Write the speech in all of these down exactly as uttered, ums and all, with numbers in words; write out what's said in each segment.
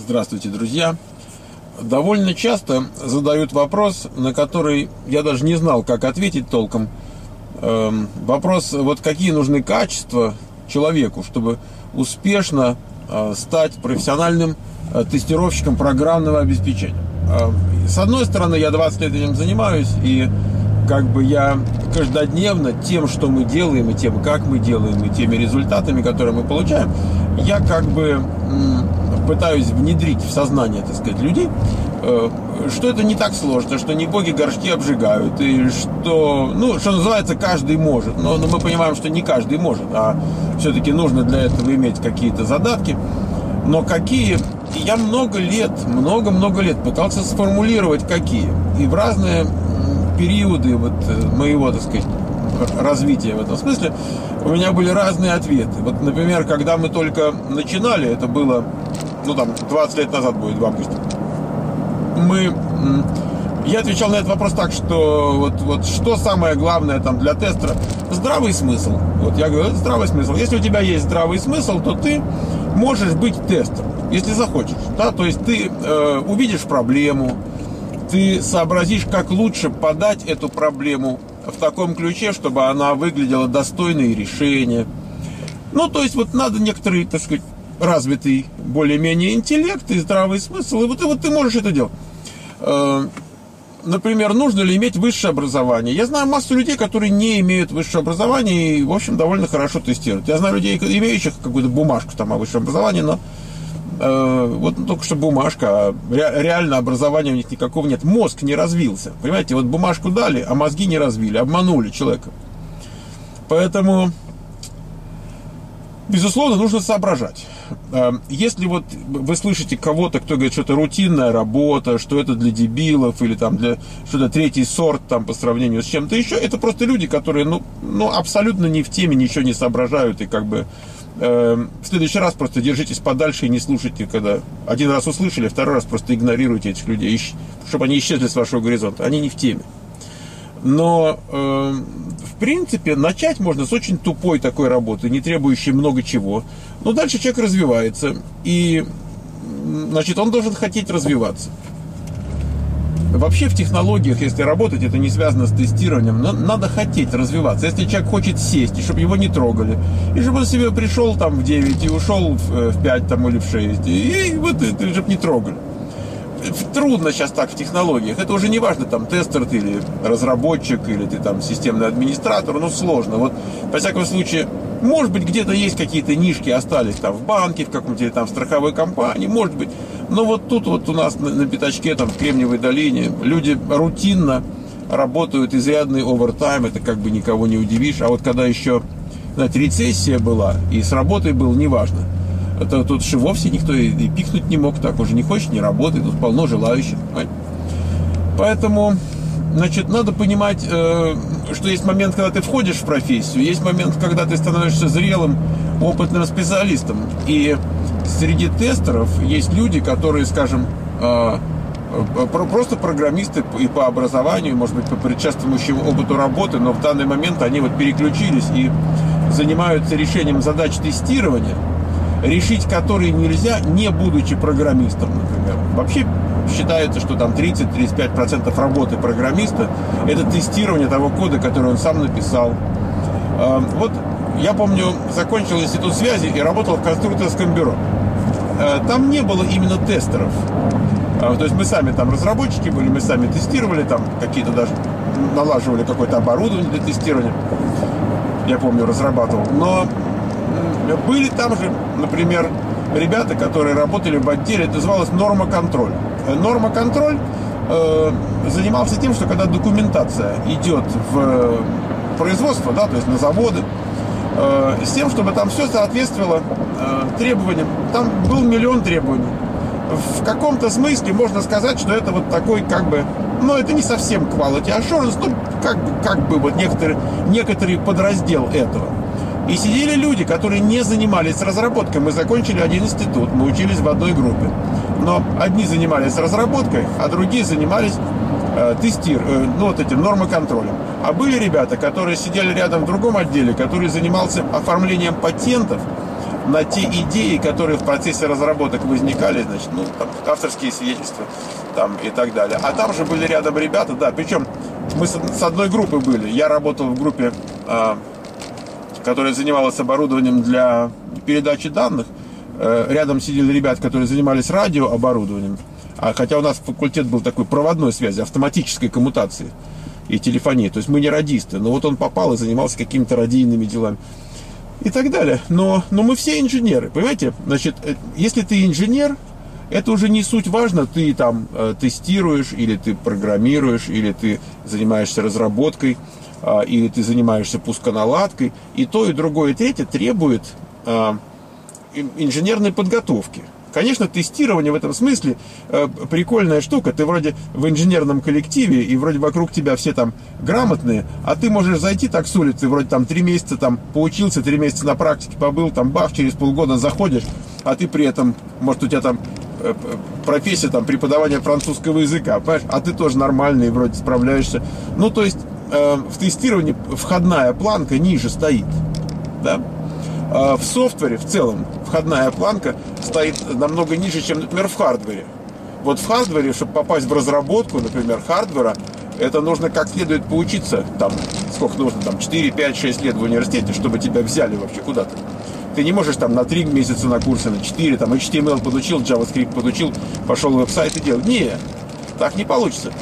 Здравствуйте, друзья! Довольно часто задают вопрос, на который я даже не знал, как ответить толком. Эм, вопрос, вот какие нужны качества человеку, чтобы успешно э, стать профессиональным э, тестировщиком программного обеспечения. Э, с одной стороны, я двадцать лет этим занимаюсь, и как бы я каждодневно тем, что мы делаем, и тем, как мы делаем, и теми результатами, которые мы получаем, я как бы пытаюсь внедрить в сознание, так сказать, людей, что это не так сложно, что не боги горшки обжигают, и что, ну, что называется, каждый может. Но, но мы понимаем, что не каждый может, а все-таки нужно для этого иметь какие-то задатки. Но какие? Я много лет, много-много лет пытался сформулировать, какие. И в разные периоды вот моего, так сказать, развития в этом смысле у меня были разные ответы. Вот, например, когда мы только начинали, это было, ну, там, двадцать лет назад будет, в августе, мы... Я отвечал на этот вопрос так, что вот, вот что самое главное там для тестера? Здравый смысл. Вот я говорю, это здравый смысл. Если у тебя есть здравый смысл, то ты можешь быть тестером, если захочешь. Да? То есть ты э, увидишь проблему, ты сообразишь, как лучше подать эту проблему в таком ключе, чтобы она выглядела достойной решения. Ну, то есть вот надо некоторый, так сказать, развитый более-менее интеллект и здравый смысл, и вот, и вот ты можешь это делать. Э, например, нужно ли иметь высшее образование? Я знаю массу людей, которые не имеют высшего образования и, в общем, довольно хорошо тестируют. Я знаю людей, имеющих какую-то бумажку там о высшем образовании, но э, вот только что бумажка, а ре, реально образования у них никакого нет. Мозг не развился. Понимаете, вот бумажку дали, а мозги не развили, обманули человека. Поэтому, безусловно, нужно соображать. Если вот вы слышите кого-то, кто говорит, что это рутинная работа, что это для дебилов, или там для что-то третий сорт там по сравнению с чем-то еще, это просто люди, которые ну, ну абсолютно не в теме, ничего не соображают, и как бы э, в следующий раз просто держитесь подальше и не слушайте, когда один раз услышали, второй раз просто игнорируйте этих людей, чтобы они исчезли с вашего горизонта, они не в теме. Но, э, в принципе, начать можно с очень тупой такой работы, не требующей много чего. Но дальше человек развивается, и, значит, он должен хотеть развиваться. Вообще в технологиях, если работать, это не связано с тестированием, надо хотеть развиваться. Если человек хочет сесть, и чтобы его не трогали, и чтобы он себе пришел там в девять и ушел в пять там, или в шесть, и вот, и, чтобы не трогали. Трудно сейчас так в технологиях. Это уже не важно, там, тестер ты или разработчик, или ты там системный администратор, ну, сложно. Вот, во всяком случае, может быть, где-то есть какие-то нишки, остались там в банке, в каком-то там в страховой компании, может быть. Но вот тут вот у нас на, на пятачке, там, в Кремниевой долине, люди рутинно работают, изрядный овертайм, это как бы никого не удивишь. А вот когда еще, знаете, рецессия была, и с работой было неважно. Это тут же вовсе никто и, и пикнуть не мог, так уже не хочешь, не работает, тут полно желающих. Понимаете? Поэтому, значит, надо понимать, э, что есть момент, когда ты входишь в профессию, есть момент, когда ты становишься зрелым, опытным специалистом. И среди тестеров есть люди, которые, скажем, э, э, просто программисты и по образованию, может быть, по предшествующему опыту работы, но в данный момент они вот переключились и занимаются решением задач тестирования, решить которые нельзя, не будучи программистом, например. Вообще считается, что там тридцать-тридцать пять процентов работы программиста – это тестирование того кода, который он сам написал. Вот я помню, закончил институт связи и работал в конструкторском бюро. Там не было именно тестеров. То есть мы сами там разработчики были, мы сами тестировали, там какие-то даже налаживали какое-то оборудование для тестирования. Я помню, разрабатывал. Но были там же, например, ребята, которые работали в отделе, это называлось норма-контроль. Норма-контроль э, занимался тем, что когда документация идет в производство, да, то есть на заводы, э, с тем, чтобы там все соответствовало э, требованиям. Там был миллион требований. В каком-то смысле можно сказать, что это вот такой как бы, ну это не совсем quality assurance, ну как бы, как бы вот некоторый, некоторый подраздел этого. И сидели люди, которые не занимались разработкой. Мы закончили один институт, мы учились в одной группе. Но одни занимались разработкой, а другие занимались э, тестированием, э, ну вот этим нормоконтролем. А были ребята, которые сидели рядом в другом отделе, который занимался оформлением патентов на те идеи, которые в процессе разработок возникали, значит, ну, там, авторские свидетельства там, и так далее. А там же были рядом ребята, да, причем мы с, с одной группы были. Я работал в группе, э, которая занималась оборудованием для передачи данных. Э, рядом сидели ребята, которые занимались радиооборудованием. А хотя у нас факультет был такой проводной связи, автоматической коммутации и телефонии. То есть мы не радисты, но вот он попал и занимался какими-то радийными делами и так далее. Но, но мы все инженеры, понимаете? Значит, если ты инженер, это уже не суть важно, ты там э, тестируешь, или ты программируешь, или ты занимаешься разработкой, э, или ты занимаешься пусконаладкой. И то, и другое, и третье требует э, инженерной подготовки. Конечно, тестирование в этом смысле э, прикольная штука. Ты вроде в инженерном коллективе, и вроде вокруг тебя все там грамотные, а ты можешь зайти так с улицы, вроде там три месяца там поучился, три месяца на практике побыл, там бах, через полгода заходишь, а ты при этом, может, у тебя там э, профессия там преподавания французского языка, понимаешь? А ты тоже нормальный, и вроде справляешься. Ну, то есть э, в тестировании входная планка ниже стоит, да? В софтвере в целом входная планка стоит намного ниже, чем, например, в хардвере. Вот в хардвере, чтобы попасть в разработку, например, хардвера, это нужно как следует поучиться, там, сколько нужно, там, четыре, пять, шесть лет в университете, чтобы тебя взяли вообще куда-то. Ты не можешь там на три месяца на курсе, на четыре, там, эйч ти эм эл подучил, JavaScript подучил, пошел в веб-сайт и делал. Нет, так не получится.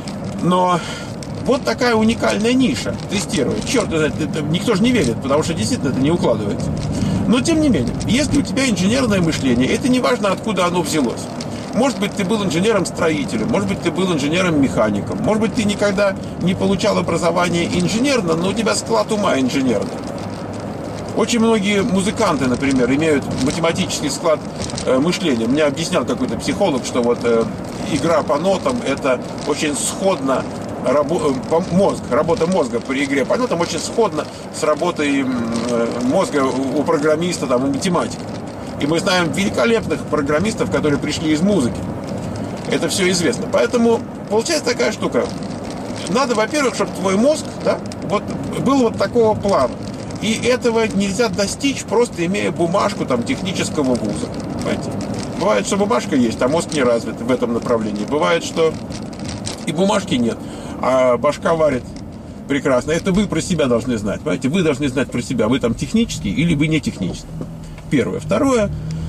Но вот такая уникальная ниша тестировать. Черт, это, никто же не верит, потому что действительно это не укладывается. Но тем не менее, если у тебя инженерное мышление, это не важно, откуда оно взялось. Может быть, ты был инженером-строителем, может быть, ты был инженером-механиком, может быть, ты никогда не получал образование инженерно, но у тебя склад ума инженерный. Очень многие музыканты, например, имеют математический склад э, мышления. Мне объяснял какой-то психолог, что вот э, игра по нотам – это очень сходно Рабо- мозг, работа мозга при игре по нотам очень сходна с работой мозга у программиста, там, у математика. И мы знаем великолепных программистов, которые пришли из музыки. Это все известно. Поэтому получается такая штука. Надо, во-первых, чтобы твой мозг, да, вот, был вот такого плана. И этого нельзя достичь, просто имея бумажку там, технического вуза. Понимаете? Бывает, что бумажка есть, а мозг не развит в этом направлении. Бывает, что и бумажки нет, а башка варит прекрасно. Это вы про себя должны знать. Понимаете? Вы должны знать про себя. Вы там технический или вы не технический. Первое. Второе.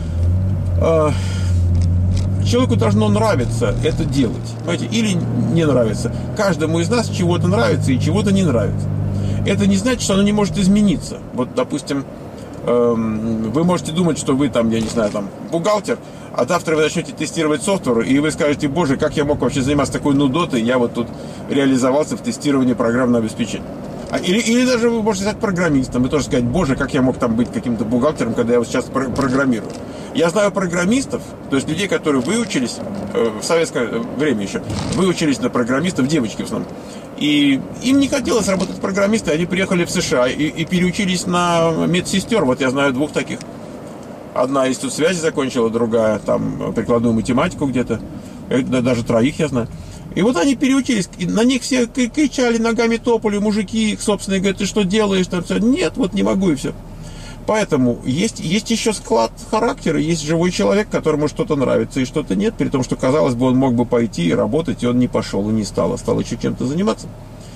Э, человеку должно нравиться это делать. Понимаете? Или не нравится. Каждому из нас чего-то нравится и чего-то не нравится. Это не значит, что оно не может измениться. Вот, допустим, э, вы можете думать, что вы там, я не знаю, там, бухгалтер, а завтра вы начнете тестировать софтвер, и вы скажете: боже, как я мог вообще заниматься такой нудотой, я вот тут реализовался в тестировании программного обеспечения. А, или, или даже вы можете стать программистом и тоже сказать: боже, как я мог там быть каким-то бухгалтером, когда я вот сейчас про- программирую. Я знаю программистов, то есть людей, которые выучились, э, в советское время еще, выучились на программистов, девочки в основном, и им не хотелось работать программистами, они приехали в США и, и переучились на медсестер. Вот я знаю двух таких. Одна институт связи закончила, другая там прикладную математику где-то. Даже троих я знаю. И вот они переучились. И на них все кричали, ногами топали, мужики их собственные, говорят: ты что делаешь? Там все. Нет, вот не могу, и все. Поэтому есть, есть еще склад характера, есть живой человек, которому что-то нравится и что-то нет, при том, что, казалось бы, он мог бы пойти и работать, и он не пошел, и не стал, а стал еще чем-то заниматься.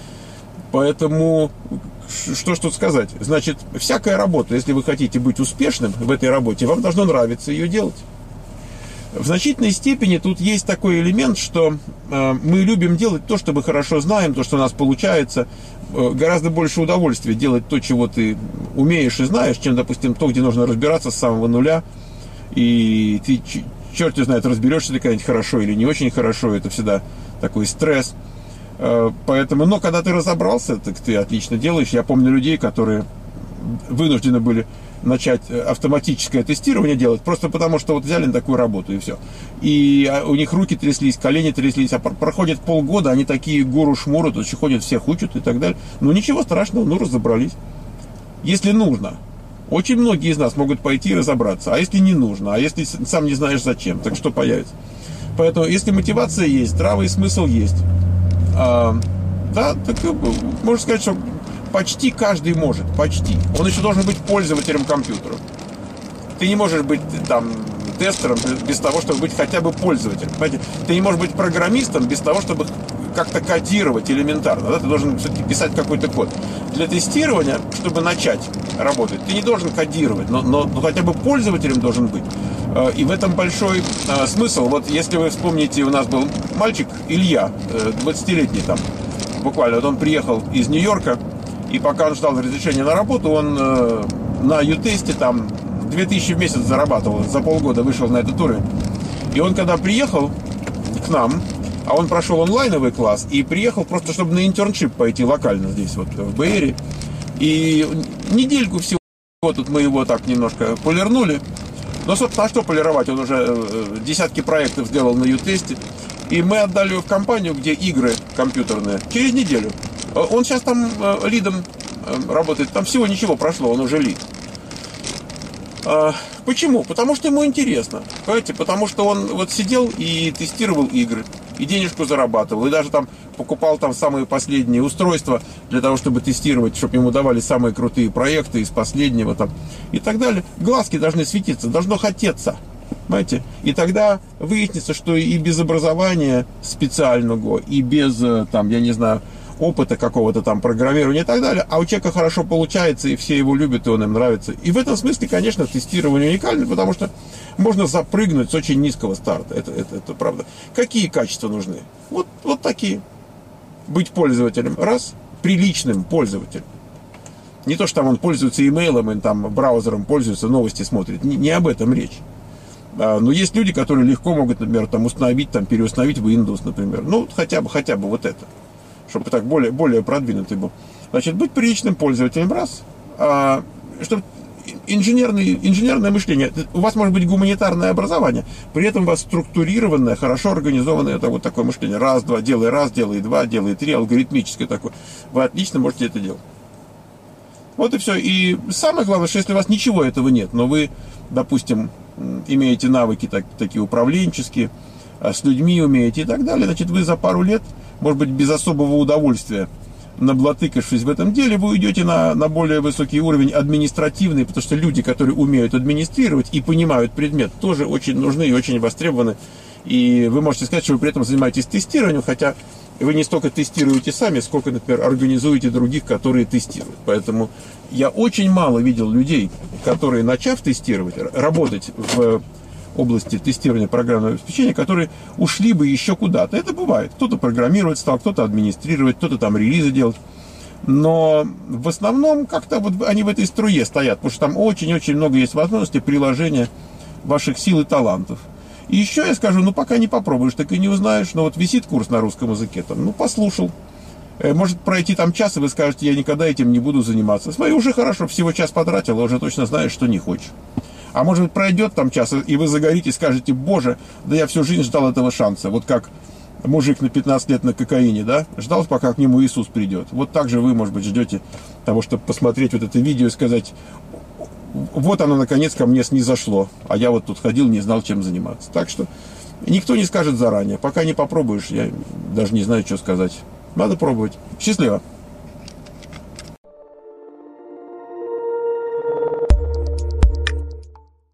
Поэтому, что ж тут сказать? Значит, всякая работа, если вы хотите быть успешным в этой работе, вам должно нравиться ее делать. В значительной степени тут есть такой элемент, что э, мы любим делать то, что мы хорошо знаем, то, что у нас получается. Э, гораздо больше удовольствия делать то, чего ты умеешь и знаешь, чем, допустим, то, где нужно разбираться с самого нуля. И ты, черт знает, разберешься ли когда-нибудь хорошо или не очень хорошо. Это всегда такой стресс. Э, поэтому, но когда ты разобрался, так ты отлично делаешь. Я помню людей, которые вынуждены были начать автоматическое тестирование делать, просто потому что вот взяли на такую работу и все. И у них руки тряслись, колени тряслись, а проходит полгода, они такие гуру-шмуры, тут еще ходят, всех учат и так далее. Ну ничего страшного, ну разобрались. Если нужно. Очень многие из нас могут пойти и разобраться. А если не нужно, а если сам не знаешь зачем, так что появится. Поэтому если мотивация есть, здравый смысл есть, а, да, так можно сказать, что почти каждый может, почти. Он еще должен быть пользователем компьютера. Ты не можешь быть там тестером без того, чтобы быть хотя бы пользователем. Понимаете? Ты не можешь быть программистом без того, чтобы как-то кодировать элементарно. Да? Ты должен все-таки писать какой-то код. Для тестирования, чтобы начать работать, ты не должен кодировать, но, но, но хотя бы пользователем должен быть. И в этом большой а, смысл. Вот если вы вспомните, у нас был мальчик Илья, двадцатилетний там, буквально, вот он приехал из Нью-Йорка, и пока он ждал разрешения на работу, он э, на ю-тесте там две тысячи в месяц зарабатывал, за полгода вышел на этот уровень. И он когда приехал к нам, а он прошел онлайновый класс, и приехал просто, чтобы на интерншип пойти локально здесь, вот в Бэйре. И недельку всего тут мы его так немножко полирнули. Но, собственно, а что полировать? Он уже э, десятки проектов сделал на ю-тесте. И мы отдали его в компанию, где игры компьютерные, через неделю. Он сейчас там э, лидом э, работает. Там всего ничего прошло, он уже лид. А, почему? Потому что ему интересно. Понимаете? Потому что он вот сидел и тестировал игры. И денежку зарабатывал. И даже там покупал там самые последние устройства для того, чтобы тестировать, чтобы ему давали самые крутые проекты из последнего там и так далее. Глазки должны светиться, должно хотеться. Понимаете? И тогда выяснится, что и без образования специального, и без, там, я не знаю, опыта какого-то там программирования и так далее, а у человека хорошо получается, и все его любят, и он им нравится. И в этом смысле, конечно, тестирование уникально, потому что можно запрыгнуть с очень низкого старта. Это, это, это правда. Какие качества нужны? Вот, вот такие. Быть пользователем. Раз. Приличным пользователем. Не то, что там он пользуется имейлом, и там браузером пользуется, новости смотрит. Не, не об этом речь. Но есть люди, которые легко могут, например, там, установить, там, переустановить Windows, например. Ну, хотя бы, хотя бы вот это. Чтобы так более, более продвинутый был. Значит, быть приличным пользователем, раз. А, чтобы инженерный, инженерное мышление. У вас может быть гуманитарное образование, при этом у вас структурированное, хорошо организованное это вот такое мышление. Раз, два, делай раз, делай два, делай три, алгоритмическое такое. Вы отлично можете это делать. Вот и все. И самое главное, что если у вас ничего этого нет, но вы, допустим, имеете навыки так, такие управленческие, с людьми умеете и так далее, значит, вы за пару лет, может быть, без особого удовольствия, наблатыкавшись в этом деле, вы уйдете на, на более высокий уровень административный, потому что люди, которые умеют администрировать и понимают предмет, тоже очень нужны и очень востребованы. И вы можете сказать, что вы при этом занимаетесь тестированием, хотя вы не столько тестируете сами, сколько, например, организуете других, которые тестируют. Поэтому я очень мало видел людей, которые, начав тестировать, работать в области тестирования программного обеспечения, которые ушли бы еще куда-то. Это бывает. Кто-то программировать стал, кто-то администрировать, кто-то там релизы делать. Но в основном как-то вот они в этой струе стоят, потому что там очень-очень много есть возможностей приложения ваших сил и талантов. И еще я скажу, ну пока не попробуешь, так и не узнаешь. Но вот висит курс на русском языке, там, ну послушал. Может пройти там час, и вы скажете, я никогда этим не буду заниматься. Смотри, уже хорошо, всего час потратил, а уже точно знаешь, что не хочешь. А может быть пройдет там час, и вы загорите и скажете, боже, да я всю жизнь ждал этого шанса. Вот как мужик на пятнадцать лет на кокаине, да, ждал, пока к нему Иисус придет. Вот так же вы, может быть, ждете того, чтобы посмотреть вот это видео и сказать, вот оно наконец ко мне снизошло, а я вот тут ходил, не знал, чем заниматься. Так что никто не скажет заранее. Пока не попробуешь, я даже не знаю, что сказать. Надо пробовать. Счастливо!